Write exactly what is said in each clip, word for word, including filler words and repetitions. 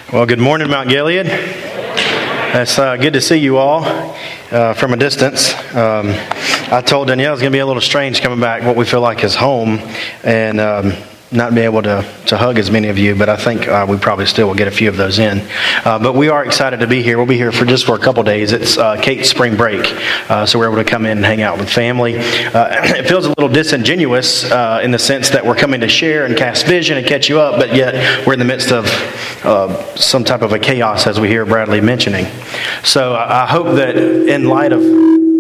Well, good morning, Mount Gilead. It's uh, good to see you all uh, from a distance. Um, I told Danielle it's going to be a little strange coming back what we feel like is home and um, not be able to, to hug as many of you, but I think uh, we probably still will get a few of those in. Uh, but we are excited to be here. We'll be here for just for a couple days. It's uh, Kate's spring break, uh, so we're able to come in and hang out with family. Uh, it feels a little disingenuous uh, in the sense that we're coming to share and cast vision and catch you up, but yet we're in the midst of uh, some type of a chaos, as we hear Bradley mentioning. So I hope that in light of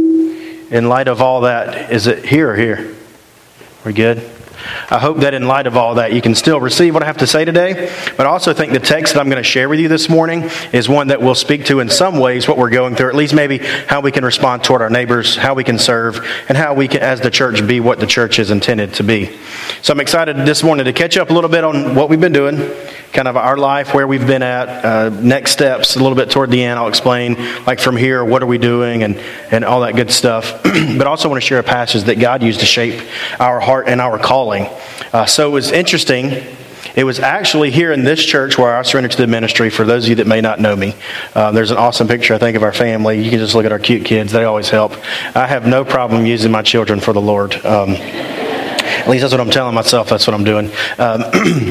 in light of all that, is it here or here? We're good? I hope that in light of all that, you can still receive what I have to say today, but I also think the text that I'm going to share with you this morning is one that will speak to in some ways what we're going through, or at least maybe how we can respond toward our neighbors, how we can serve, and how we can, as the church, be what the church is intended to be. So I'm excited this morning to catch up a little bit on what we've been doing, kind of our life, where we've been at, uh, next steps, a little bit toward the end. I'll explain, like from here, what are we doing, and, and all that good stuff. But I also want to share a passage that God used to shape our heart and our calling. Uh, so it was interesting. It was actually here in this church where I surrendered to the ministry. For those of you that may not know me, uh, there's an awesome picture, I think, of our family. You can just look at our cute kids. They always help. I have no problem using my children for the Lord. Um, At least that's what I'm telling myself. That's what I'm doing. Um,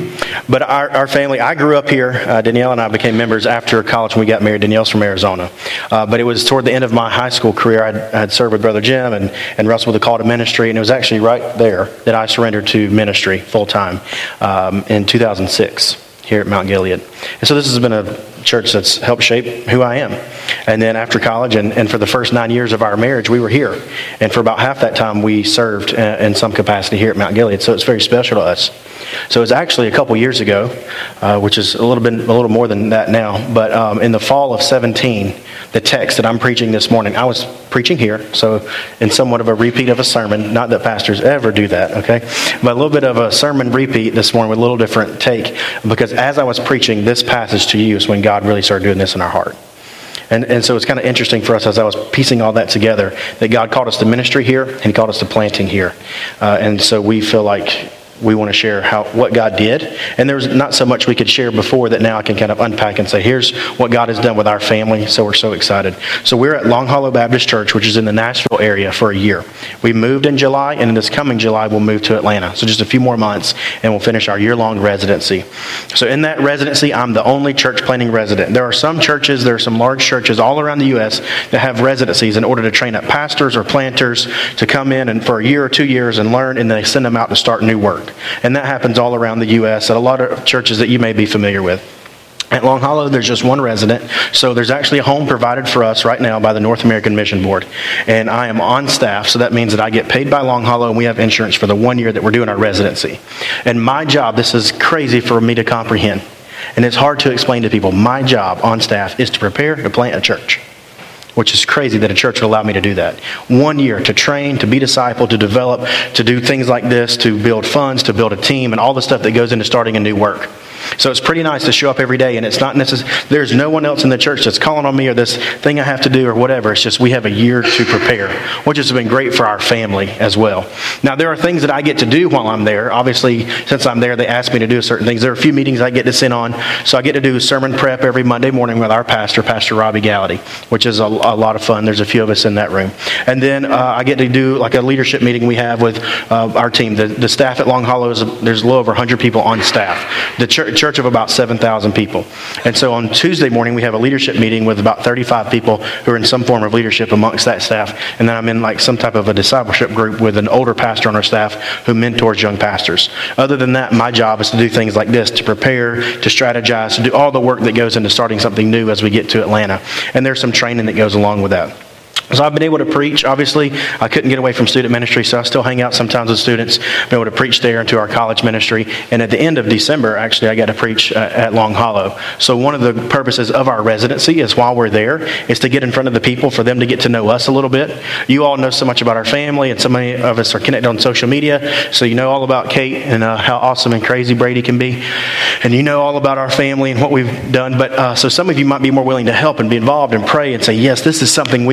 but our, our family, I grew up here. Uh, Danielle and I became members after college when we got married. Danielle's from Arizona. Uh, but it was toward the end of my high school career. I'd, I had served with Brother Jim and, and Russell with the call to ministry. And it was actually right there that I surrendered to ministry full time um, in two thousand six. Here at Mount Gilead. And so this has been a church that's helped shape who I am. And then after college and, and for the first nine years of our marriage, we were here. And for about half that time, we served in some capacity here at Mount Gilead. So it's very special to us. So it was actually a couple years ago, uh, which is a little bit, a little more than that now. But um, in the fall of seventeen, the text that I'm preaching this morning, I was preaching here. So in somewhat of a repeat of a sermon, not that pastors ever do that, okay? But a little bit of a sermon repeat this morning with a little different take, because as I was preaching this passage to you is when God really started doing this in our heart. And and so it's kind of interesting for us as I was piecing all that together that God called us to ministry here and He called us to planting here. Uh, and so we feel like we want to share how what God did. And there's not so much we could share before that now I can kind of unpack and say, here's what God has done with our family. So we're so excited. So we're at Long Hollow Baptist Church, which is in the Nashville area, for a year. We moved in July, and in this coming July, we'll move to Atlanta. So just a few more months, and we'll finish our year-long residency. So in that residency, I'm the only church planting resident. There are some churches, there are some large churches all around the U S that have residencies in order to train up pastors or planters to come in and for a year or two years and learn, and then they send them out to start new work. And that happens all around the U S at a lot of churches that you may be familiar with. At Long Hollow, there's just one resident, so there's actually a home provided for us right now by the North American Mission Board. And I am on staff, so that means that I get paid by Long Hollow, and we have insurance for the one year that we're doing our residency. And my job, this is crazy for me to comprehend, and it's hard to explain to people, my job on staff is to prepare to plant a church. Which is crazy that a church would allow me to do that. One year to train, to be discipled, to develop, to do things like this, to build funds, to build a team, and all the stuff that goes into starting a new work. So it's pretty nice to show up every day, and it's not necessary. There's no one else in the church that's calling on me or this thing I have to do or whatever. It's just we have a year to prepare, which has been great for our family as well. Now, there are things that I get to do while I'm there. Obviously, since I'm there, they ask me to do certain things. There are a few meetings I get to sit on. So I get to do sermon prep every Monday morning with our pastor, Pastor Robbie Gallaty, which is a, a lot of fun. There's a few of us in that room. And then uh, I get to do like a leadership meeting we have with uh, our team. The, the staff at Long Hollow, is there's a little over one hundred people on staff. The church, church of about seven thousand people. And so on Tuesday morning, we have a leadership meeting with about thirty-five people who are in some form of leadership amongst that staff. And then I'm in like some type of a discipleship group with an older pastor on our staff who mentors young pastors. Other than that, my job is to do things like this, to prepare, to strategize, to do all the work that goes into starting something new as we get to Atlanta. And there's some training that goes along with that. So I've been able to preach. Obviously, I couldn't get away from student ministry, so I still hang out sometimes with students. Been able to preach there into our college ministry. And at the end of December, actually, I got to preach uh, at Long Hollow. So one of the purposes of our residency is while we're there is to get in front of the people, for them to get to know us a little bit. You all know so much about our family, and so many of us are connected on social media. So you know all about Kate and uh, how awesome and crazy Brady can be. And you know all about our family and what we've done. But uh, so some of you might be more willing to help and be involved and pray and say, yes, this is something we want to do.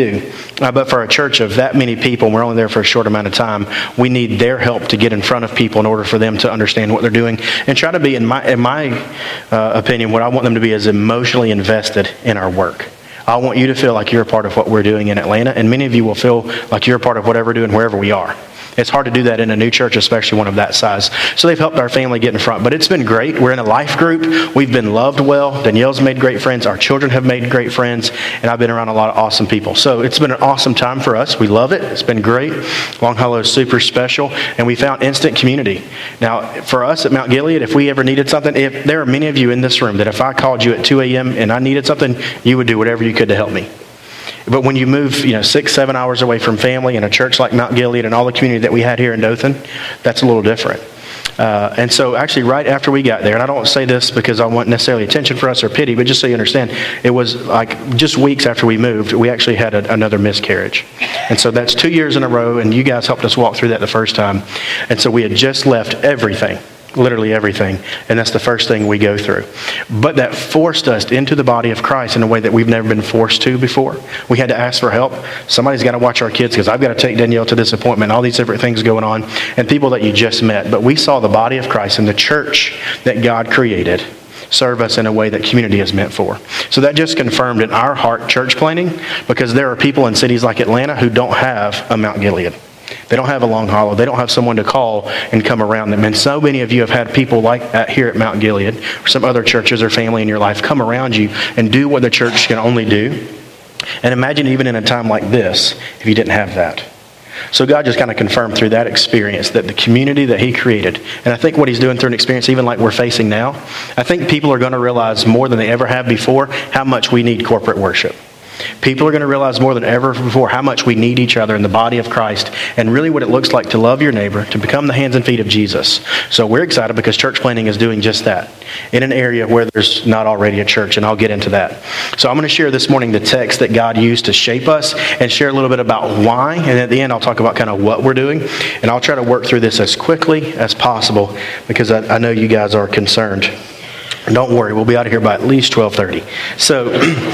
do. Uh, but for a church of that many people, and we're only there for a short amount of time, we need their help to get in front of people in order for them to understand what they're doing and try to be, in my, in my uh, opinion, what I want them to be is emotionally invested in our work. I want you to feel like you're a part of what we're doing in Atlanta, and many of you will feel like you're a part of whatever we're doing wherever we are. It's hard to do that in a new church, especially one of that size. So they've helped our family get in front. But it's been great. We're in a life group. We've been loved well. Danielle's made great friends. Our children have made great friends. And I've been around a lot of awesome people. So it's been an awesome time for us. We love it. It's been great. Long Hollow is super special. And we found instant community. Now, for us at Mount Gilead, if we ever needed something, if there are many of you in this room that if I called you at two a.m. and I needed something, you would do whatever you could to help me. But when you move, you know, six, seven hours away from family in a church like Mount Gilead and all the community that we had here in Dothan, that's a little different. Uh, and so actually right after we got there, and I don't say this because I want necessarily attention for us or pity, but just so you understand, it was like just weeks after we moved, we actually had a, another miscarriage. And so that's two years in a row, and you guys helped us walk through that the first time. And so we had just left everything. Literally everything. And that's the first thing we go through. But that forced us into the body of Christ in a way that we've never been forced to before. We had to ask for help. Somebody's got to watch our kids because I've got to take Danielle to this appointment. All these different things going on. And people that you just met. But we saw the body of Christ and the church that God created serve us in a way that community is meant for. So that just confirmed in our heart church planning, because there are people in cities like Atlanta who don't have a Mount Gilead. They don't have a Long Hollow. They don't have someone to call and come around them. And so many of you have had people like that here at Mount Gilead or some other churches or family in your life come around you and do what the church can only do. And imagine even in a time like this if you didn't have that. So God just kind of confirmed through that experience that the community that He created, and I think what He's doing through an experience even like we're facing now, I think people are going to realize more than they ever have before how much we need corporate worship. People are going to realize more than ever before how much we need each other in the body of Christ and really what it looks like to love your neighbor, to become the hands and feet of Jesus. So we're excited because church planning is doing just that in an area where there's not already a church, and I'll get into that. So I'm going to share this morning the text that God used to shape us and share a little bit about why, and at the end I'll talk about kind of what we're doing, and I'll try to work through this as quickly as possible because I, I know you guys are concerned. Don't worry, we'll be out of here by at least twelve thirty. So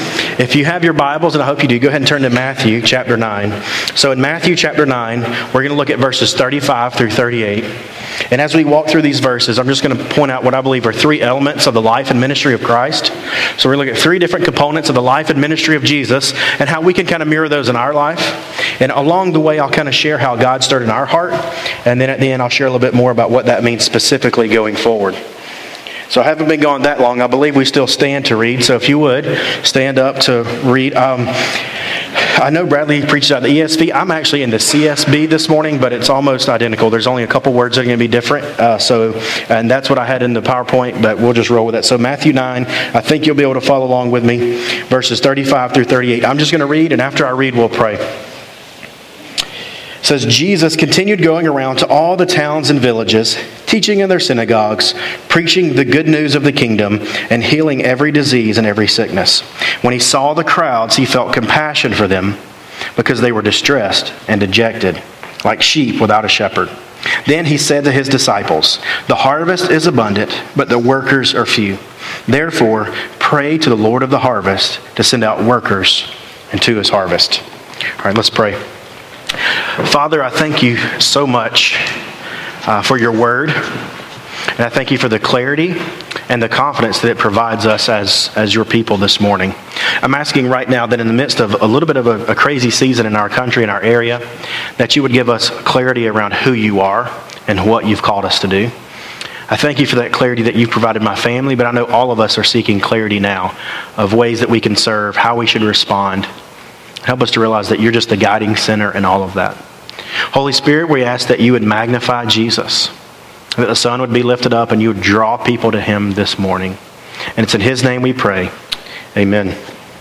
if you have your Bibles, and I hope you do, go ahead and turn to Matthew chapter nine. So in Matthew chapter nine, we're going to look at verses thirty-five through thirty-eight. And as we walk through these verses, I'm just going to point out what I believe are three elements of the life and ministry of Christ. So we're going to look at three different components of the life and ministry of Jesus and how we can kind of mirror those in our life. And along the way, I'll kind of share how God stirred in our heart. And then at the end, I'll share a little bit more about what that means specifically going forward. So I haven't been gone that long. I believe we still stand to read. So if you would, stand up to read. Um, I know Bradley preached out of the E S V. I'm actually in the C S B this morning, but it's almost identical. There's only a couple words that are going to be different. Uh, so, and that's what I had in the PowerPoint, but we'll just roll with it. So Matthew nine, I think you'll be able to follow along with me, verses thirty-five through thirty-eight. I'm just going to read, and after I read, we'll pray. It says, Jesus continued going around to all the towns and villages, teaching in their synagogues, preaching the good news of the kingdom, and healing every disease and every sickness. When He saw the crowds, He felt compassion for them because they were distressed and dejected, like sheep without a shepherd. Then He said to His disciples, "The harvest is abundant, but the workers are few. Therefore, pray to the Lord of the harvest to send out workers into His harvest." All right, let's pray. Father, I thank You so much uh, for Your word. And I thank You for the clarity and the confidence that it provides us as, as Your people this morning. I'm asking right now that in the midst of a little bit of a, a crazy season in our country, in our area, that You would give us clarity around who You are and what You've called us to do. I thank You for that clarity that You've provided my family, but I know all of us are seeking clarity now of ways that we can serve, how we should respond. Help us to realize that You're just the guiding center in all of that. Holy Spirit, we ask that You would magnify Jesus, that the Son would be lifted up and You would draw people to Him this morning. And it's in His name we pray. Amen.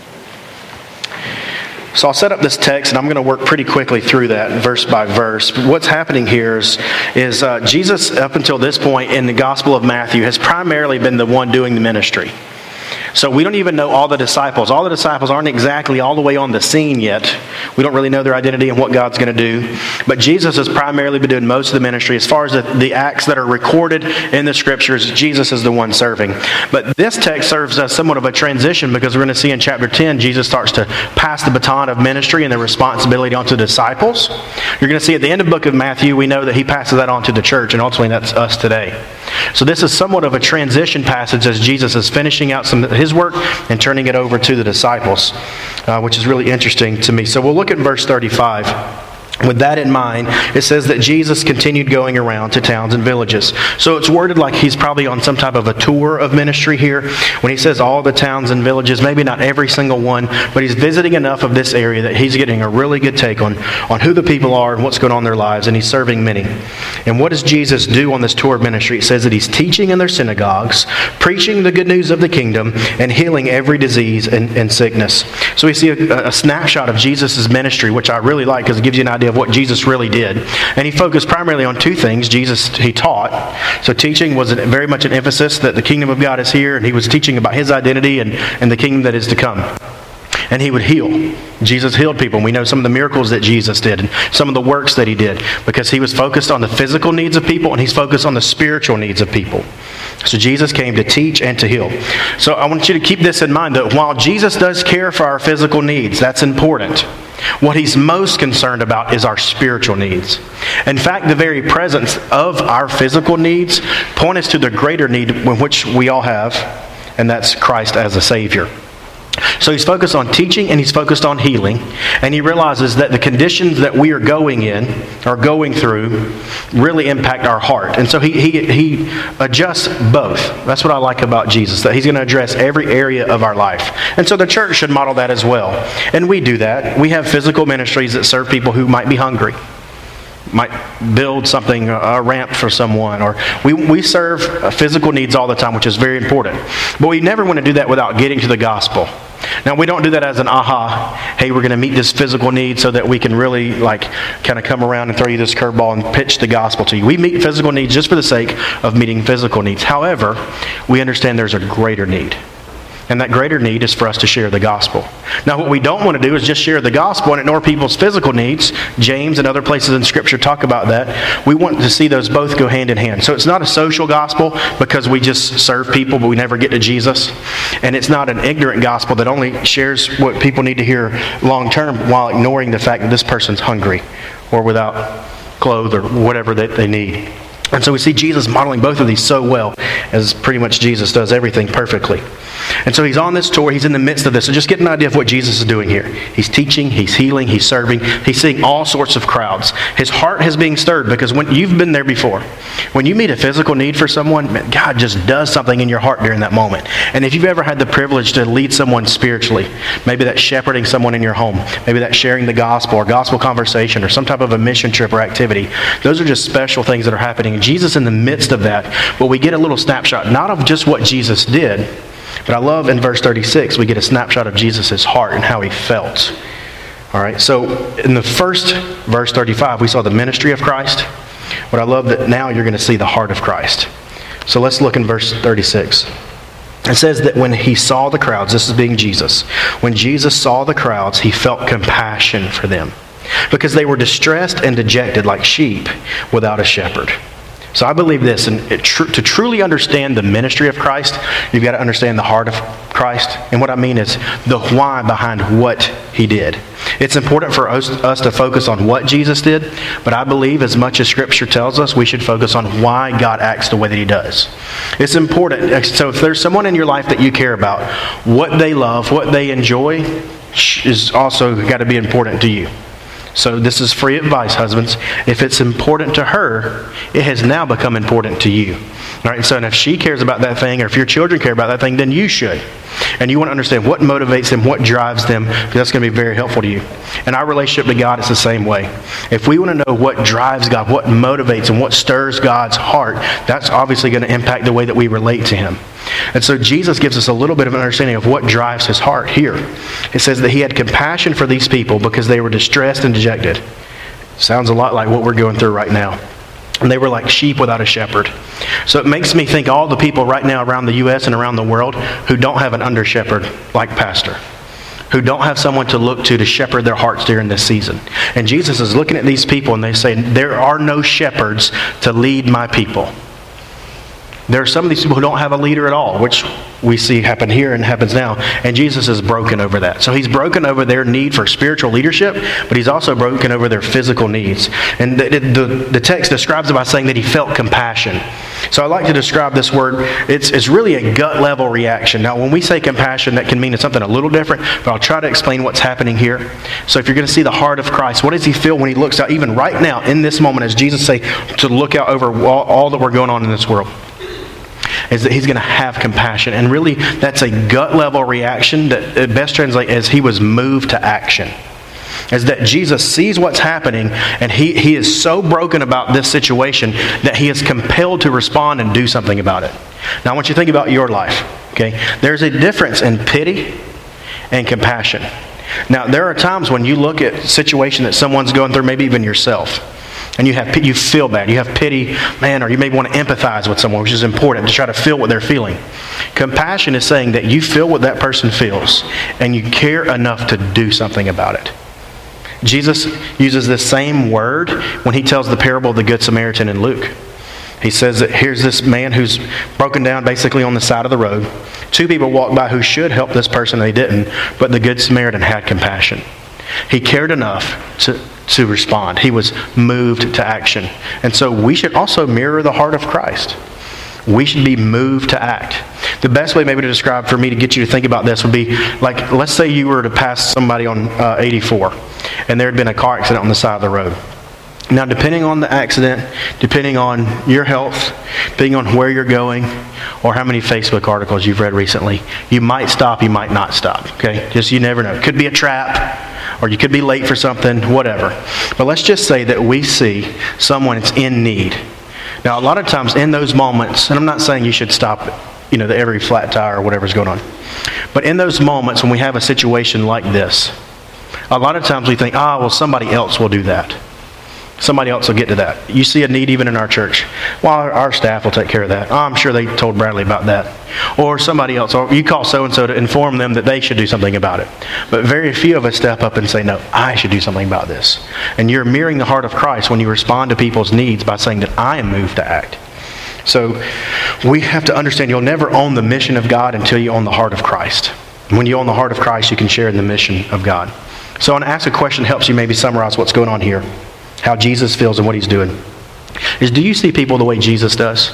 So I'll set up this text, and I'm going to work pretty quickly through that verse by verse. What's happening here is, is uh, Jesus, up until this point in the Gospel of Matthew, has primarily been the one doing the ministry. So we don't even know all the disciples. All the disciples aren't exactly all the way on the scene yet. We don't really know their identity and what God's going to do. But Jesus has primarily been doing most of the ministry. As far as the, the acts that are recorded in the scriptures, Jesus is the one serving. But this text serves as somewhat of a transition, because we're going to see in chapter ten, Jesus starts to pass the baton of ministry and the responsibility onto the disciples. You're going to see at the end of the book of Matthew, we know that he passes that on to the church, and ultimately that's us today. So this is somewhat of a transition passage as Jesus is finishing out some of his work and turning it over to the disciples, uh, which is really interesting to me. So we'll look at verse thirty-five. With that in mind, it says that Jesus continued going around to towns and villages. So it's worded like he's probably on some type of a tour of ministry here. When he says all the towns and villages, maybe not every single one, but he's visiting enough of this area that he's getting a really good take on, on who the people are and what's going on in their lives, and he's serving many. And what does Jesus do on this tour of ministry? It says that he's teaching in their synagogues, preaching the good news of the kingdom, and healing every disease and, and sickness. So we see a, a snapshot of Jesus' ministry, which I really like because it gives you an idea of what Jesus really did. And he focused primarily on two things. Jesus, he taught. So teaching was very much an emphasis that the kingdom of God is here, and he was teaching about his identity and, and the kingdom that is to come. And he would heal. Jesus healed people. And we know some of the miracles that Jesus did and some of the works that he did, because he was focused on the physical needs of people and he's focused on the spiritual needs of people. So Jesus came to teach and to heal. So I want you to keep this in mind, that while Jesus does care for our physical needs, that's important, what he's most concerned about is our spiritual needs. In fact, the very presence of our physical needs point us to the greater need which we all have, and that's Christ as a Savior. So he's focused on teaching and he's focused on healing, and he realizes that the conditions that we are going in, or going through, really impact our heart. And so he, he, he adjusts both. That's what I like about Jesus, that he's going to address every area of our life. And so the church should model that as well. And we do that. We have physical ministries that serve people who might be hungry, might build something, a ramp for someone, or we, we serve physical needs all the time, which is very important. But we never want to do that without getting to the gospel. Now, we don't do that as an aha, hey, we're going to meet this physical need so that we can really like kind of come around and throw you this curveball and pitch the gospel to you. We meet physical needs just for the sake of meeting physical needs. However, we understand there's a greater need. And that greater need is for us to share the gospel. Now, what we don't want to do is just share the gospel and ignore people's physical needs. James and other places in Scripture talk about that. We want to see those both go hand in hand. So it's not a social gospel because we just serve people but we never get to Jesus. And it's not an ignorant gospel that only shares what people need to hear long term while ignoring the fact that this person's hungry or without clothes or whatever that they need. And so we see Jesus modeling both of these so well, as pretty much Jesus does everything perfectly. And so he's on this tour, he's in the midst of this. So just get an idea of what Jesus is doing here. He's teaching, he's healing, he's serving, he's seeing all sorts of crowds. His heart is being stirred because when you've been there before, when you meet a physical need for someone, man, God just does something in your heart during that moment. And if you've ever had the privilege to lead someone spiritually, maybe that's shepherding someone in your home, maybe that's sharing the gospel or gospel conversation or some type of a mission trip or activity, those are just special things that are happening. And Jesus in the midst of that, well, we get a little snapshot, not of just what Jesus did, but I love in verse thirty-six, we get a snapshot of Jesus' heart and how he felt. All right, so in the first verse thirty-five, we saw the ministry of Christ. But I love that now you're going to see the heart of Christ. So let's look in verse thirty-six. It says that when he saw the crowds, this is being Jesus, when Jesus saw the crowds, he felt compassion for them because they were distressed and dejected like sheep without a shepherd. So I believe this, and it tr- to truly understand the ministry of Christ, you've got to understand the heart of Christ. And what I mean is the why behind what he did. It's important for us, us to focus on what Jesus did, but I believe as much as Scripture tells us, we should focus on why God acts the way that he does. It's important. So if there's someone in your life that you care about, what they love, what they enjoy, is also got to be important to you. So this is free advice, husbands. If it's important to her, it has now become important to you. All right. So and if she cares about that thing, or if your children care about that thing, then you should. And you want to understand what motivates them, what drives them, because that's going to be very helpful to you. And our relationship to God is the same way. If we want to know what drives God, what motivates and what stirs God's heart, that's obviously going to impact the way that we relate to him. And so Jesus gives us a little bit of an understanding of what drives his heart here. It says that he had compassion for these people because they were distressed and dejected. Sounds a lot like what we're going through right now. And they were like sheep without a shepherd. So it makes me think all the people right now around the U S and around the world who don't have an under shepherd like pastor, who don't have someone to look to to shepherd their hearts during this season. And Jesus is looking at these people and they say, there are no shepherds to lead my people. There are some of these people who don't have a leader at all, which we see happen here and happens now. And Jesus is broken over that. So he's broken over their need for spiritual leadership, but he's also broken over their physical needs. And the, the, the text describes it by saying that he felt compassion. So I like to describe this word. It's, it's really a gut level reaction. Now, when we say compassion, that can mean something a little different, but I'll try to explain what's happening here. So if you're going to see the heart of Christ, what does he feel when he looks out, even right now, in this moment, as Jesus say, to look out over all, all that we're going on in this world? Is that he's going to have compassion. And really, that's a gut level reaction that at best translates as he was moved to action. Is that Jesus sees what's happening and he, he is so broken about this situation that he is compelled to respond and do something about it. Now I want you to think about your life. Okay, there's a difference in pity and compassion. Now there are times when you look at a situation that someone's going through, maybe even yourself, and you have you feel bad, you have pity, man, or you may want to empathize with someone, which is important, to try to feel what they're feeling. Compassion is saying that you feel what that person feels, and you care enough to do something about it. Jesus uses this same word when he tells the parable of the Good Samaritan in Luke. He says that here's this man who's broken down basically on the side of the road. Two people walked by who should help this person, they didn't, but the Good Samaritan had compassion. He cared enough to, to respond. He was moved to action. And so we should also mirror the heart of Christ. We should be moved to act. The best way maybe to describe for me to get you to think about this would be like, let's say you were to pass somebody on uh, eighty-four and there had been a car accident on the side of the road. Now, depending on the accident, depending on your health, depending on where you're going, or how many Facebook articles you've read recently, you might stop, you might not stop. Okay, just you never know. It could be a trap, or you could be late for something, whatever. But let's just say that we see someone that's in need. Now, a lot of times in those moments, and I'm not saying you should stop, you know, the every flat tire or whatever's going on, but in those moments when we have a situation like this, a lot of times we think, ah, well, somebody else will do that. Somebody else will get to that. You see a need even in our church. Well, our, our staff will take care of that. Oh, I'm sure they told Bradley about that. Or somebody else. Or you call so-and-so to inform them that they should do something about it. But very few of us step up and say, no, I should do something about this. And you're mirroring the heart of Christ when you respond to people's needs by saying that I am moved to act. So we have to understand you'll never own the mission of God until you own the heart of Christ. When you own the heart of Christ, you can share in the mission of God. So I want to ask a question that helps you maybe summarize what's going on here. How Jesus feels and what he's doing. Is, do you see people the way Jesus does?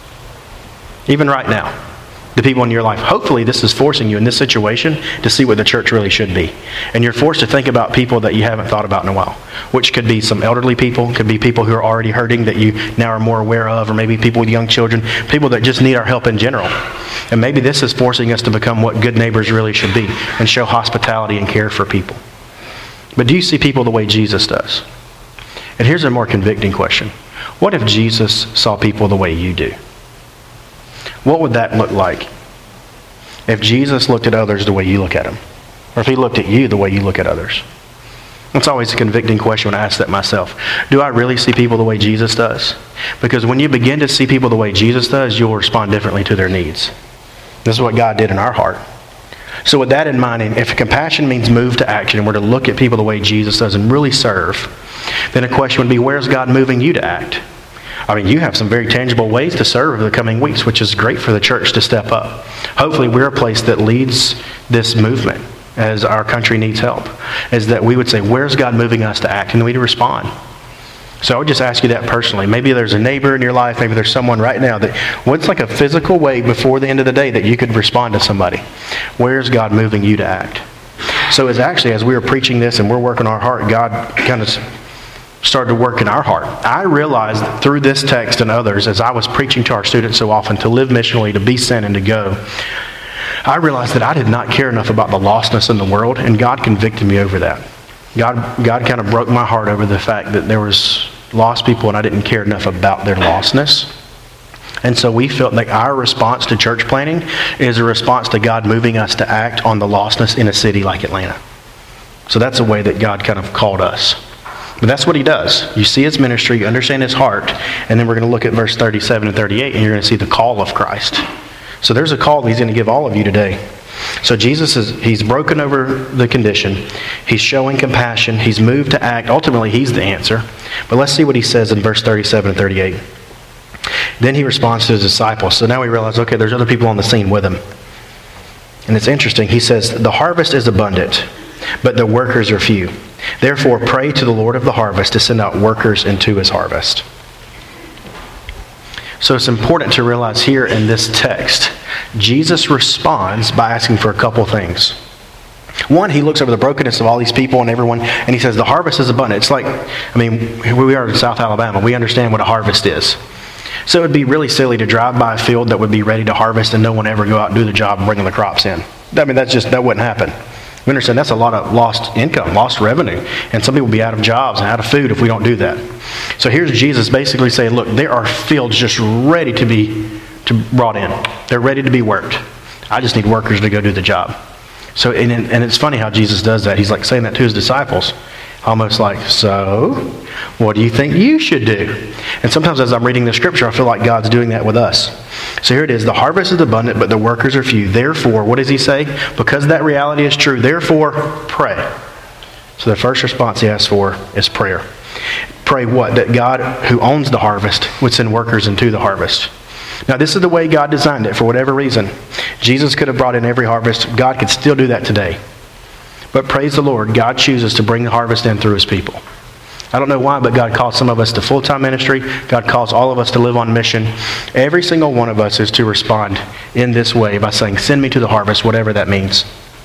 Even right now. The people in your life. Hopefully this is forcing you in this situation to see what the church really should be. And you're forced to think about people that you haven't thought about in a while. Which could be some elderly people. Could be people who are already hurting that you now are more aware of. Or maybe people with young children. People that just need our help in general. And maybe this is forcing us to become what good neighbors really should be. And show hospitality and care for people. But do you see people the way Jesus does? And here's a more convicting question. What if Jesus saw people the way you do? What would that look like? If Jesus looked at others the way you look at them? Or if he looked at you the way you look at others? It's always a convicting question when I ask that myself. Do I really see people the way Jesus does? Because when you begin to see people the way Jesus does, you'll respond differently to their needs. This is what God did in our heart. So with that in mind, if compassion means move to action and we're to look at people the way Jesus does and really serve, then a question would be, where's God moving you to act? I mean, you have some very tangible ways to serve over the coming weeks, which is great for the church to step up. Hopefully we're a place that leads this movement as our country needs help, is that we would say, where's God moving us to act? And we to respond. So I would just ask you that personally. Maybe there's a neighbor in your life, maybe there's someone right now that, what's like a physical way before the end of the day that you could respond to somebody? Where's God moving you to act? So it's actually, as we were preaching this and we're working our heart, God kind of started to work in our heart. I realized through this text and others, as I was preaching to our students so often, to live missionally, to be sent and to go, I realized that I did not care enough about the lostness in the world, and God convicted me over that. God, God kind of broke my heart over the fact that there was lost people and I didn't care enough about their lostness. And so we felt like our response to church planting is a response to God moving us to act on the lostness in a city like Atlanta. So that's a way that God kind of called us. But that's what he does. You see his ministry, you understand his heart, and then we're going to look at verse thirty-seven and thirty-eight, and you're going to see the call of Christ. So there's a call that he's going to give all of you today. So Jesus is, he's broken over the condition. He's showing compassion. He's moved to act. Ultimately, he's the answer. But let's see what he says in verse thirty-seven and thirty-eight. Then he responds to his disciples. So now we realize, okay, there's other people on the scene with him. And it's interesting. He says, the harvest is abundant, but the workers are few. Therefore, pray to the Lord of the harvest to send out workers into his harvest. So it's important to realize here in this text, Jesus responds by asking for a couple things. One, he looks over the brokenness of all these people and everyone, and he says, the harvest is abundant. It's like, I mean, we are in South Alabama. We understand what a harvest is. So it would be really silly to drive by a field that would be ready to harvest and no one ever go out and do the job and bring the crops in. I mean, that's just, that wouldn't happen. We understand that's a lot of lost income, lost revenue. And some people will be out of jobs and out of food if we don't do that. So here's Jesus basically saying, look, there are fields just ready to be to brought in. They're ready to be worked. I just need workers to go do the job. So, and, and it's funny how Jesus does that. He's like saying that to his disciples. Almost like, so, what do you think you should do? And sometimes as I'm reading the scripture, I feel like God's doing that with us. So here it is. The harvest is abundant, but the workers are few. Therefore, what does he say? Because that reality is true, therefore, pray. So the first response he asks for is prayer. Pray what? That God, who owns the harvest, would send workers into the harvest. Now, this is the way God designed it for whatever reason. Jesus could have brought in every harvest. God could still do that today. But praise the Lord, God chooses to bring the harvest in through his people. I don't know why, but God calls some of us to full-time ministry. God calls all of us to live on mission. Every single one of us is to respond in this way by saying, send me to the harvest, whatever that means.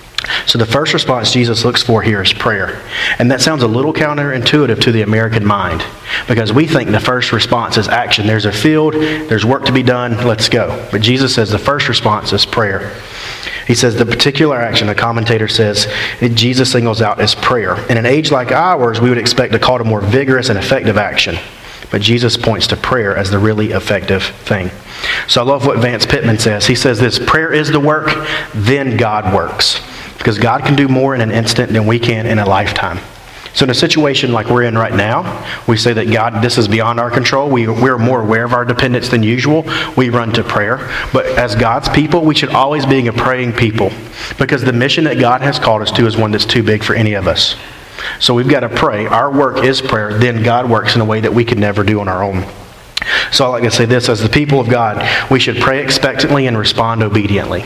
So the first response Jesus looks for here is prayer. And that sounds a little counterintuitive to the American mind, because we think the first response is action. There's a field, there's work to be done, let's go. But Jesus says the first response is prayer. He says the particular action, a commentator says, Jesus singles out as prayer. In an age like ours, we would expect a call to more vigorous and effective action. But Jesus points to prayer as the really effective thing. So I love what Vance Pittman says. He says this, prayer is the work, then God works. Because God can do more in an instant than we can in a lifetime. So in a situation like we're in right now, we say that God, this is beyond our control. We, we're more aware of our dependence than usual. We run to prayer. But as God's people, we should always be a praying people. Because the mission that God has called us to is one that's too big for any of us. So we've got to pray. Our work is prayer. Then God works in a way that we could never do on our own. So I like to say this, as the people of God, we should pray expectantly and respond obediently.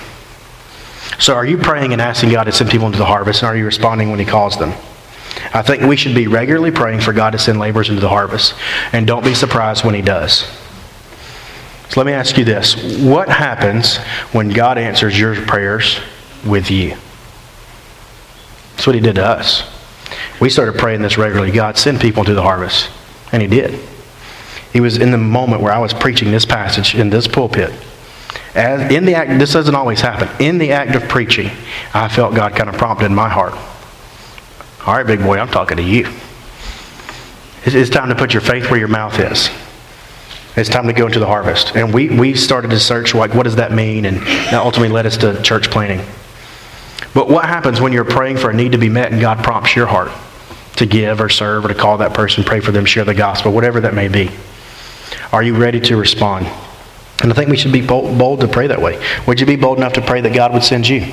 So are you praying and asking God to send people into the harvest, and are you responding when he calls them? I think we should be regularly praying for God to send laborers into the harvest. And don't be surprised when he does. So let me ask you this. What happens when God answers your prayers with you? That's what he did to us. We started praying this regularly. God, send people into the harvest. And he did. He was in the moment where I was preaching this passage in this pulpit. As in the act, this doesn't always happen. In the act of preaching, I felt God kind of prompted in my heart. All right, big boy, I'm talking to you. It's time to put your faith where your mouth is. It's time to go into the harvest. And we, we started to search, like, what does that mean? And that ultimately led us to church planting. But what happens when you're praying for a need to be met and God prompts your heart to give or serve or to call that person, pray for them, share the gospel, whatever that may be? Are you ready to respond? And I think we should be bold, bold to pray that way. Would you be bold enough to pray that God would send you?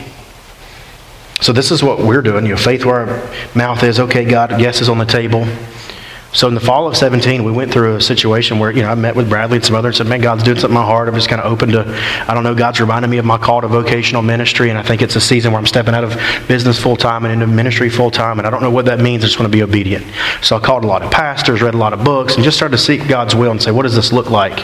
So this is what we're doing. You know, faith where our mouth is. Okay, God, yes is on the table. So in the fall of seventeen, we went through a situation where, you know, I met with Bradley and some others and said, man, God's doing something in my heart. I'm just kind of open to, I don't know, God's reminding me of my call to vocational ministry, and I think it's a season where I'm stepping out of business full-time and into ministry full-time, and I don't know what that means. I just want to be obedient. So I called a lot of pastors, read a lot of books, and just started to seek God's will and say, what does this look like?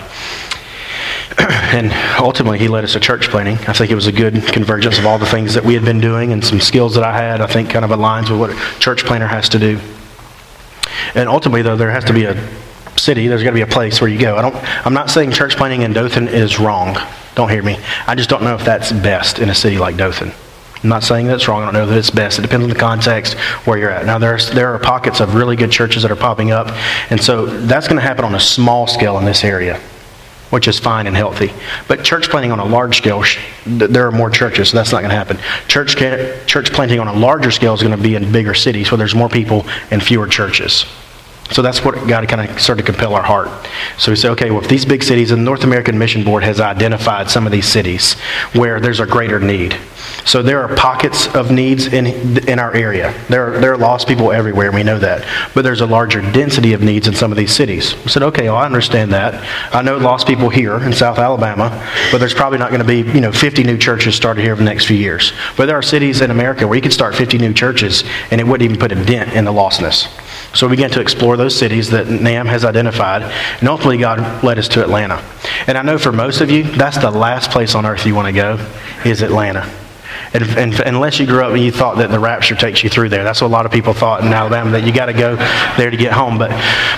And ultimately, he led us to church planting. I think it was a good convergence of all the things that we had been doing and some skills that I had. I think kind of aligns with what a church planter has to do. And ultimately, though, there has to be a city. There's got to be a place where you go. I don't. I'm not saying church planting in Dothan is wrong. Don't hear me. I just don't know if that's best in a city like Dothan. I'm not saying that's wrong. I don't know that it's best. It depends on the context where you're at. Now, there's there are pockets of really good churches that are popping up, and so that's going to happen on a small scale in this area, which is fine and healthy. But church planting on a large scale, there are more churches, so that's not going to happen. Church church planting on a larger scale is going to be in bigger cities where there's more people and fewer churches. So that's what God kind of started to compel our heart. So we said, okay, well, if these big cities, and the North American Mission Board has identified some of these cities where there's a greater need. So there are pockets of needs in in our area. There are, there are lost people everywhere, and we know that. But there's a larger density of needs in some of these cities. We said, okay, well, I understand that. I know lost people here in South Alabama, but there's probably not going to be, you know, fifty new churches started here in the next few years. But there are cities in America where you could start fifty new churches, and it wouldn't even put a dent in the lostness. So we began to explore those cities that NAM has identified, and ultimately God led us to Atlanta. And I know for most of you, that's the last place on earth you want to go, is Atlanta. And, and unless you grew up and you thought that the rapture takes you through there. That's what a lot of people thought in Alabama, that you got to go there to get home. But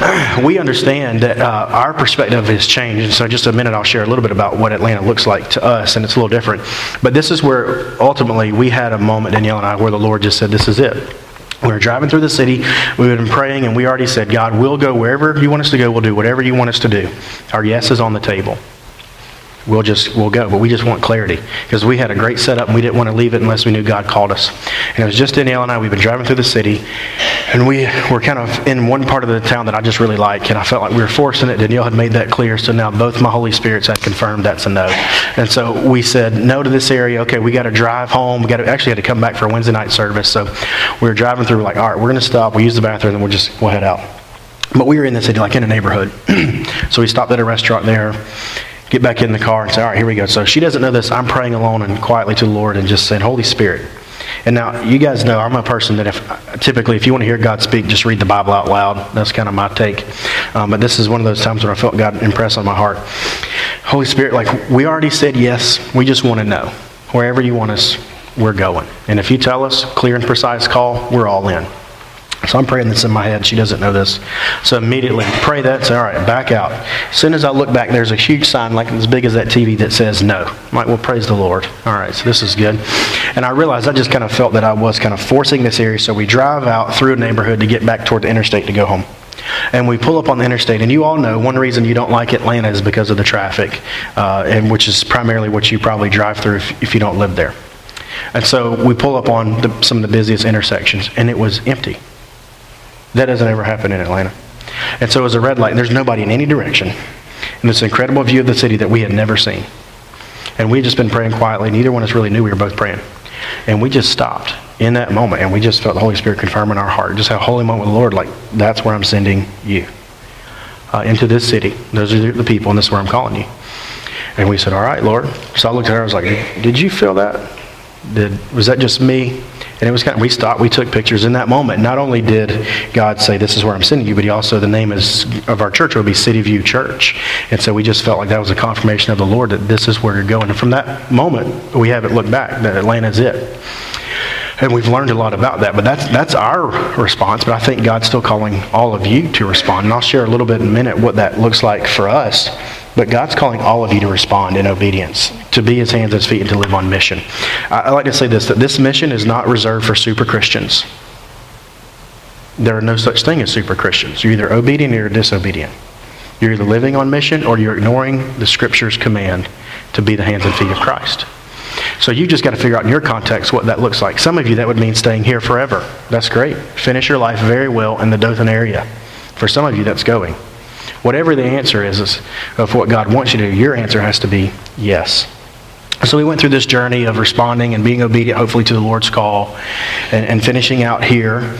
we understand that uh, our perspective has changed. And so in just a minute, I'll share a little bit about what Atlanta looks like to us, and it's a little different. But this is where ultimately we had a moment, Danielle and I, where the Lord just said, this is it. We were driving through the city, we had been praying, and we already said, God, we'll go wherever you want us to go, we'll do whatever you want us to do. Our yes is on the table. We'll just, we'll go, but we just want clarity. Because we had a great setup, and we didn't want to leave it unless we knew God called us. And it was just Danielle and I, we've been driving through the city, and we were kind of in one part of the town that I just really like, and I felt like we were forcing it. Danielle had made that clear, so now both my Holy Spirits had confirmed that's a no. And so we said no to this area. Okay, we got to drive home. We got to actually had to come back for a Wednesday night service. So we were driving through, we're like, all right, we're going to stop. We'll use the bathroom, and we'll just, we'll head out. But we were in the city, like in a neighborhood. So we stopped at a restaurant there, get back in the car and say, all right, here we go. So she doesn't know this. I'm praying alone and quietly to the Lord and just saying, Holy Spirit. And now, you guys know I'm a person that if typically, if you want to hear God speak, just read the Bible out loud. That's kind of my take. Um, but this is one of those times when I felt God impress on my heart. Holy Spirit, like we already said yes. We just want to know. Wherever you want us, we're going. And if you tell us, clear and precise call, we're all in. So I'm praying this in my head. She doesn't know this. So immediately pray that. Say, all right, back out. As soon as I look back, there's a huge sign like as big as that T V that says no. I'm like, well, praise the Lord. All right, so this is good. And I realized I just kind of felt that I was kind of forcing this area. So we drive out through a neighborhood to get back toward the interstate to go home. And we pull up on the interstate, and you all know one reason you don't like Atlanta is because of the traffic, uh, and which is primarily what you probably drive through if, if you don't live there. And so we pull up on the, some of the busiest intersections, and it was empty. That doesn't ever happen in Atlanta. And so it was a red light, and there's nobody in any direction. And this incredible view of the city that we had never seen. And we had just been praying quietly. Neither one of us really knew we were both praying. And we just stopped in that moment, and we just felt the Holy Spirit confirm in our heart. Just had a holy moment with the Lord, like, that's where I'm sending you. Uh, into this city. Those are the people, and this is where I'm calling you. And we said, all right, Lord. So I looked at her, I was like, did you feel that? Did, was that just me? And it was kind of, we stopped, we took pictures in that moment. Not only did God say, this is where I'm sending you, but he also, the name is of our church would be City View Church. And so we just felt like that was a confirmation of the Lord that this is where you're going. And from that moment, we haven't looked back, that Atlanta's it. And we've learned a lot about that, but that's that's our response. But I think God's still calling all of you to respond. And I'll share a little bit in a minute what that looks like for us. But God's calling all of you to respond in obedience, to be his hands and his feet, and to live on mission. I, I like to say this, that this mission is not reserved for super Christians. There are no such thing as super Christians. You're either obedient or you're disobedient. You're either living on mission or you're ignoring the Scripture's command to be the hands and feet of Christ. So you just got to figure out in your context what that looks like. Some of you, that would mean staying here forever. That's great. Finish your life very well in the Dothan area. For some of you, that's going. Whatever the answer is, is of what God wants you to do, your answer has to be yes. So we went through this journey of responding and being obedient, hopefully, to the Lord's call, and, and finishing out here.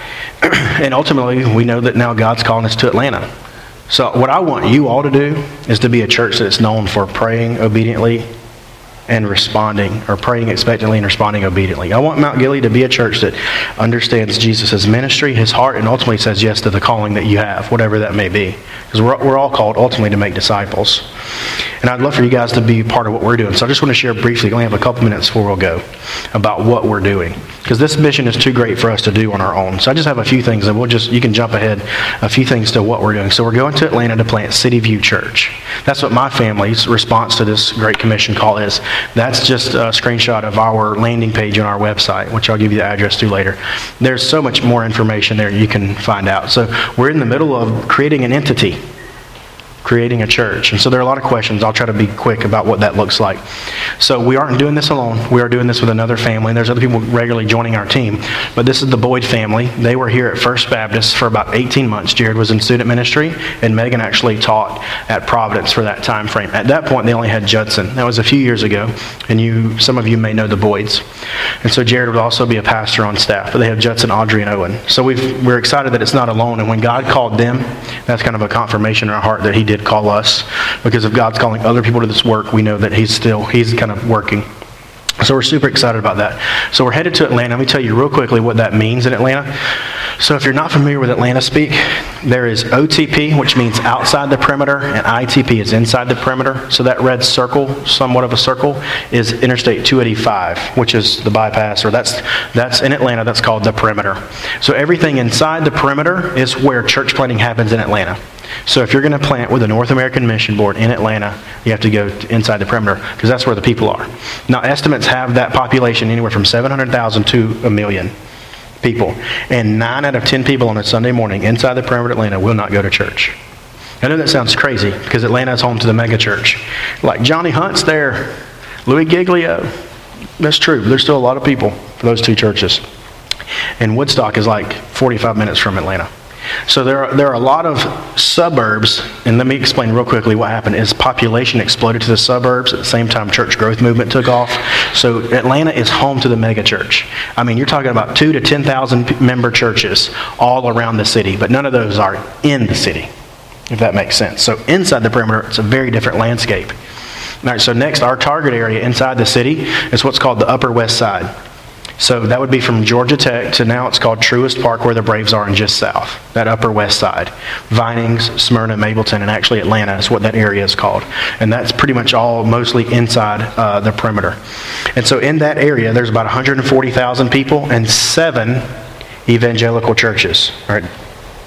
And ultimately, we know that now God's calling us to Atlanta. So what I want you all to do is to be a church that's known for praying obediently and responding, or praying expectantly and responding obediently. I want Mount Gilead to be a church that understands Jesus' ministry, his heart, and ultimately says yes to the calling that you have, whatever that may be. Because we're, we're all called ultimately to make disciples. And I'd love for you guys to be part of what we're doing. So I just want to share briefly, we only have a couple minutes before we'll go, about what we're doing. Because this mission is too great for us to do on our own. So I just have a few things, and we'll just, you can jump ahead a few things to what we're doing. So we're going to Atlanta to plant City View Church. That's what my family's response to this Great Commission call is. That's just a screenshot of our landing page on our website, which I'll give you the address to later. There's so much more information there you can find out. So we're in the middle of creating an entity. creating a church. And so there are a lot of questions. I'll try to be quick about what that looks like. So we aren't doing this alone. We are doing this with another family. And there's other people regularly joining our team. But this is the Boyd family. They were here at First Baptist for about eighteen months. Jared was in student ministry, and Megan actually taught at Providence for that time frame. At that point, they only had Judson. That was a few years ago. And you, some of you may know the Boyds. And so Jared would also be a pastor on staff. But they have Judson, Audrey, and Owen. So we've, we're excited that it's not alone. And when God called them, that's kind of a confirmation in our heart that he did call us, because if God's calling other people to this work, we know that he's still, he's kind of working. So we're super excited about that. So we're headed to Atlanta. Let me tell you real quickly what that means in Atlanta. So if you're not familiar with Atlanta speak, there is O T P, which means outside the perimeter, and I T P is inside the perimeter. So that red circle, somewhat of a circle, is Interstate two eighty-five, which is the bypass, or that's that's in Atlanta, that's called the perimeter. So everything inside the perimeter is where church planting happens in Atlanta. So if you're going to plant with the North American Mission Board in Atlanta, you have to go inside the perimeter, because that's where the people are. Now, estimates have that population anywhere from seven hundred thousand to a million people. And nine out of ten people on a Sunday morning inside the perimeter of Atlanta will not go to church. I know that sounds crazy, because Atlanta is home to the mega church. Like Johnny Hunt's there, Louis Giglio. That's true. There's still a lot of people for those two churches. And Woodstock is like forty-five minutes from Atlanta. So there are, there are a lot of suburbs, and let me explain real quickly what happened. Is population exploded to the suburbs at the same time church growth movement took off. So Atlanta is home to the mega church. I mean, you're talking about two to ten thousand member churches all around the city, but none of those are in the city, if that makes sense. So inside the perimeter, it's a very different landscape. All right, so next, our target area inside the city is what's called the Upper West Side. So that would be from Georgia Tech to now it's called Truist Park, where the Braves are, and just south, that Upper West Side. Vinings, Smyrna, Mableton, and actually Atlanta is what that area is called. And that's pretty much all mostly inside uh, the perimeter. And so in that area, there's about one hundred forty thousand people and seven evangelical churches. All right.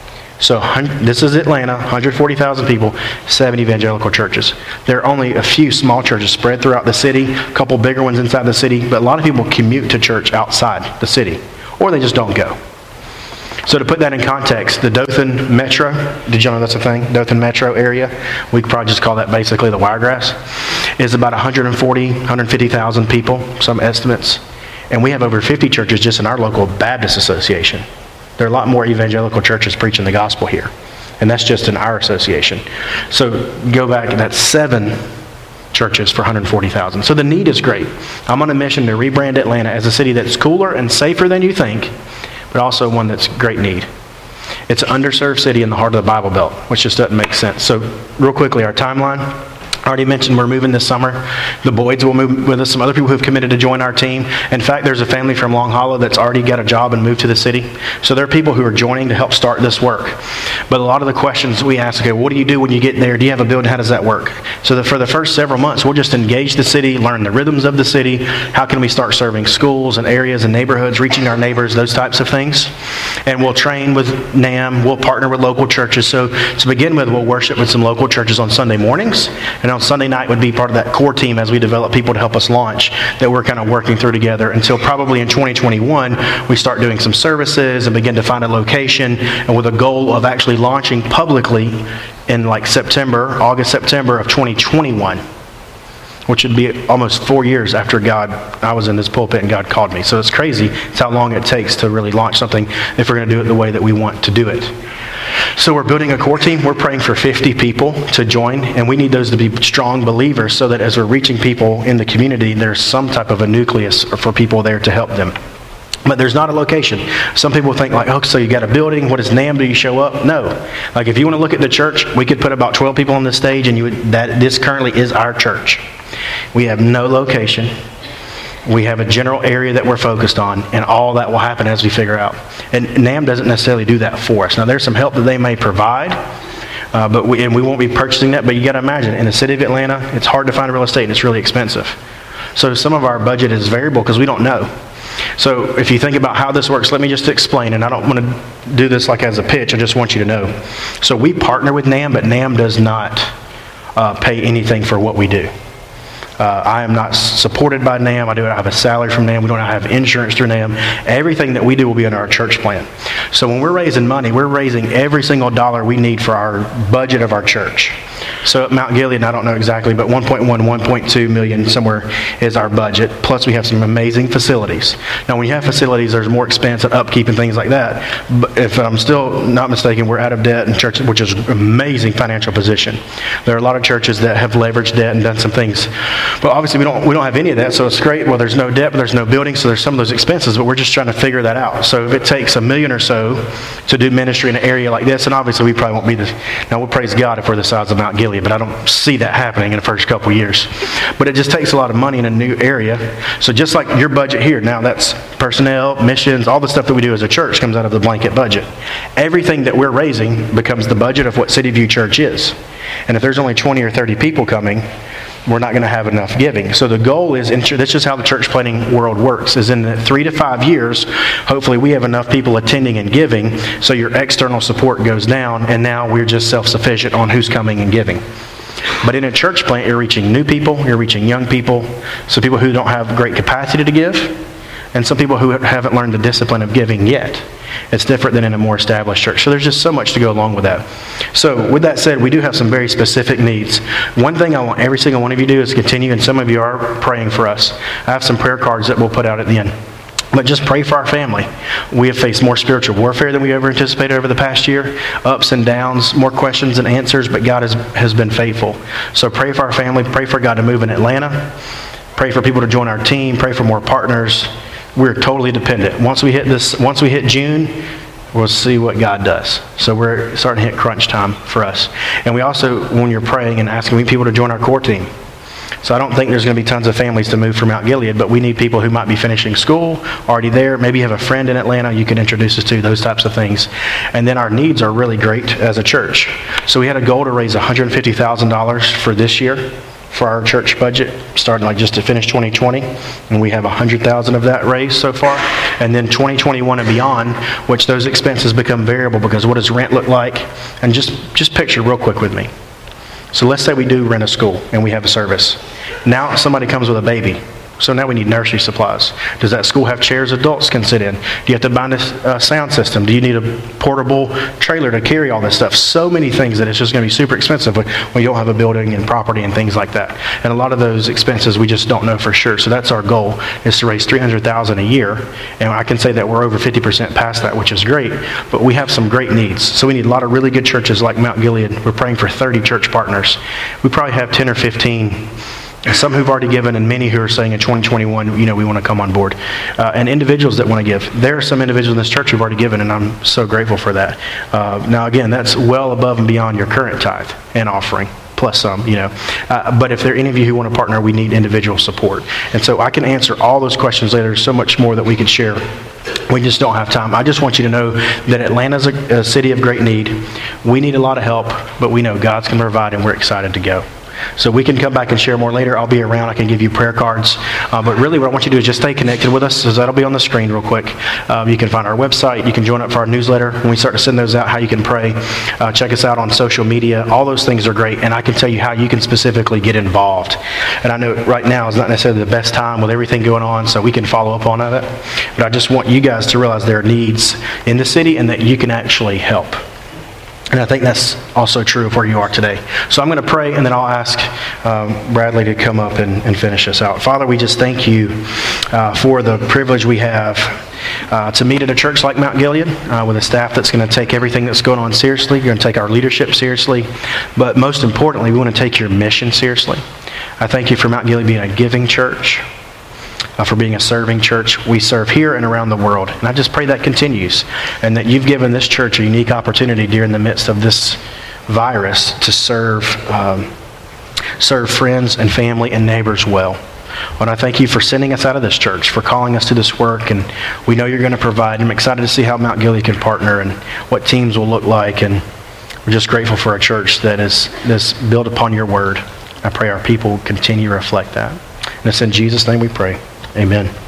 So this is Atlanta, one hundred forty thousand people, seven evangelical churches. There are only a few small churches spread throughout the city, a couple bigger ones inside the city, but a lot of people commute to church outside the city, or they just don't go. So to put that in context, the Dothan Metro, did you know that's a thing? Dothan Metro area, we could probably just call that basically the Wiregrass, is about one hundred forty, one hundred fifty thousand people, some estimates. And we have over fifty churches just in our local Baptist association. There are a lot more evangelical churches preaching the gospel here. And that's just in our association. So go back, that's seven churches for one hundred forty thousand. So the need is great. I'm on a mission to rebrand Atlanta as a city that's cooler and safer than you think, but also one that's great need. It's an underserved city in the heart of the Bible Belt, which just doesn't make sense. So real quickly, our timeline. I already mentioned we're moving this summer. The Boyds will move with us. Some other people who have committed to join our team. In fact, there's a family from Long Hollow that's already got a job and moved to the city. So there are people who are joining to help start this work. But a lot of the questions we ask, okay, what do you do when you get there? Do you have a building? How does that work? So that for the first several months, we'll just engage the city, learn the rhythms of the city. How can we start serving schools and areas and neighborhoods, reaching our neighbors, those types of things. And we'll train with NAM. We'll partner with local churches. So to begin with, we'll worship with some local churches on Sunday mornings. And on Sunday night would be part of that core team as we develop people to help us launch that we're kind of working through together until probably in twenty twenty-one we start doing some services and begin to find a location, and with a goal of actually launching publicly in like September, August, September of twenty twenty-one, which would be almost four years after God, I was in this pulpit and God called me. So it's crazy. It's how long it takes to really launch something if we're going to do it the way that we want to do it. So we're building a core team. We're praying for fifty people to join, and we need those to be strong believers so that as we're reaching people in the community, there's some type of a nucleus for people there to help them. But there's not a location. Some people think like, oh, so you got a building. What is NAM? Do you show up? No. Like if you want to look at the church, we could put about twelve people on this stage, and you would, that this currently is our church. We have no location. We have a general area that we're focused on, and all that will happen as we figure out. And NAM doesn't necessarily do that for us. Now, there's some help that they may provide, uh, but we, and we won't be purchasing that. But you got to imagine, in the city of Atlanta, it's hard to find real estate, and it's really expensive. So some of our budget is variable because we don't know. So if you think about how this works, let me just explain, and I don't want to do this like as a pitch. I just want you to know. So we partner with NAM, but NAM does not uh, pay anything for what we do. Uh, I am not supported by NAM. I do not have a salary from NAM. We don't have insurance through NAM. Everything that we do will be under our church plan. So when we're raising money, we're raising every single dollar we need for our budget of our church. So at Mount Gilead, I don't know exactly, but one point one, one point two million somewhere is our budget. Plus we have some amazing facilities. Now when you have facilities, there's more expense and upkeep and things like that. But if I'm still not mistaken, we're out of debt in church, which is an amazing financial position. There are a lot of churches that have leveraged debt and done some things. But obviously we don't we don't have any of that, so it's great. Well, there's no debt, but there's no building, so there's some of those expenses, but we're just trying to figure that out. So if it takes a million or so to do ministry in an area like this, and obviously we probably won't be the, now we'll praise God if we're the size of Mount Gilead, but I don't see that happening in the first couple of years. But it just takes a lot of money in a new area. So just like your budget here, now that's personnel, missions, all the stuff that we do as a church comes out of the blanket budget. Everything that we're raising becomes the budget of what City View Church is. And if there's only twenty or thirty people coming, we're not going to have enough giving. So the goal is, this is how the church planning world works, is in the three to five years, hopefully we have enough people attending and giving, so your external support goes down, and now we're just self-sufficient on who's coming and giving. But in a church plant, you're reaching new people, you're reaching young people, so people who don't have great capacity to give, and some people who haven't learned the discipline of giving yet. It's different than in a more established church. So there's just so much to go along with that. So with that said, we do have some very specific needs. One thing I want every single one of you to do is continue, and some of you are praying for us. I have some prayer cards that we'll put out at the end. But just pray for our family. We have faced more spiritual warfare than we ever anticipated over the past year. Ups and downs, more questions than answers, but God has, has been faithful. So pray for our family. Pray for God to move in Atlanta. Pray for people to join our team. Pray for more partners. We're totally dependent. Once we hit this, once we hit June, we'll see what God does. So we're starting to hit crunch time for us. And we also, when you're praying and asking people to join our core team. So I don't think there's going to be tons of families to move from Mount Gilead, but we need people who might be finishing school, already there. Maybe you have a friend in Atlanta you can introduce us to, those types of things. And then our needs are really great as a church. So we had a goal to raise one hundred fifty thousand dollars for this year for our church budget, starting like just to finish twenty twenty, and we have one hundred thousand dollars of that raised so far. And then twenty twenty-one and beyond, which those expenses become variable, because what does rent look like? And just, just picture real quick with me. So let's say we do rent a school and we have a service. Now somebody comes with a baby. So now we need nursery supplies. Does that school have chairs adults can sit in? Do you have to buy a uh, sound system? Do you need a portable trailer to carry all this stuff? So many things that it's just going to be super expensive when you don't have a building and property and things like that. And a lot of those expenses we just don't know for sure. So that's our goal, is to raise three hundred thousand dollars a year. And I can say that we're over fifty percent past that, which is great. But we have some great needs. So we need a lot of really good churches like Mount Gilead. We're praying for thirty church partners. We probably have ten or fifteen. Some who've already given, and many who are saying in twenty twenty-one, you know, we want to come on board. Uh, and individuals that want to give. There are some individuals in this church who've already given, and I'm so grateful for that. Uh, now, again, that's well above and beyond your current tithe and offering, plus some, you know. Uh, but if there are any of you who want to partner, we need individual support. And so I can answer all those questions later. There's so much more that we could share. We just don't have time. I just want you to know that Atlanta's a, a city of great need. We need a lot of help, but we know God's going to provide, and we're excited to go. So we can come back and share more later. I'll be around. I can give you prayer cards. Uh, but really what I want you to do is just stay connected with us. So that'll be on the screen real quick. Um, you can find our website. You can join up for our newsletter. When we start to send those out, how you can pray. Uh, check us out on social media. All those things are great. And I can tell you how you can specifically get involved. And I know right now is not necessarily the best time with everything going on, so we can follow up on that. But I just want you guys to realize there are needs in the city and that you can actually help. And I think that's also true of where you are today. So I'm going to pray, and then I'll ask um, Bradley to come up and, and finish us out. Father, we just thank you uh, for the privilege we have uh, to meet at a church like Mount Gilead uh, with a staff that's going to take everything that's going on seriously. You're going to take our leadership seriously. But most importantly, we want to take your mission seriously. I thank you for Mount Gilead being a giving church. Uh, for being a serving church. We serve here and around the world. And I just pray that continues, and that you've given this church a unique opportunity during the midst of this virus to serve um, serve friends and family and neighbors well. And I thank you for sending us out of this church, for calling us to this work, and we know you're going to provide. I'm excited to see how Mount Gilead can partner and what teams will look like, and we're just grateful for a church that is that's built upon your word. I pray our people continue to reflect that. And it's in Jesus' name we pray. Amen.